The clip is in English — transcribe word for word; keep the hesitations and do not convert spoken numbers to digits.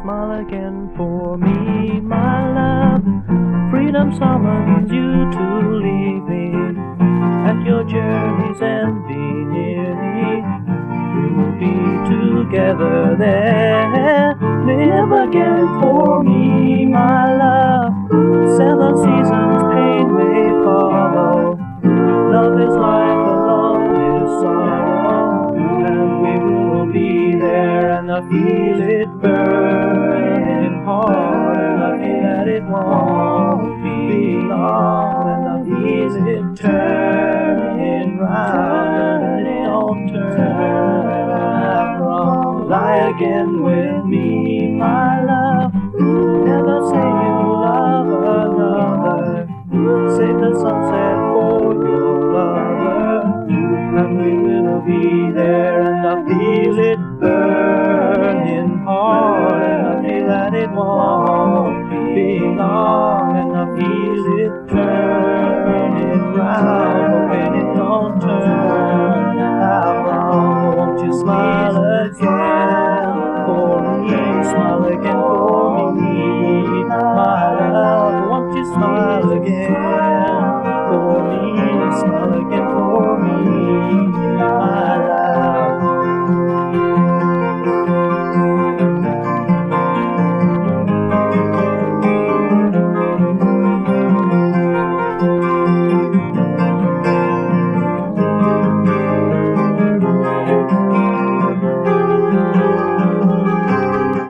smile again for me, my love. Freedom summons you to leave me at your journey's end, be near me. We will be together there. Live again for me, my love. Seven seasons pain may follow. Love is like a lonely sorrow, and we will be there. And I feel it burning hard, and I feel that it won't be long. And I feel it turning round, and it don't turn out wrong. Lie again with me, my love. Never say you love another. Save the sunset for your lover, and we will be there. And I feel it burning hard, and I feel that it won't be long. And I feel it turning round, but when it don't turn out wrong, won't you smile again for me? Smile again for me, my love. Won't you smile again for me?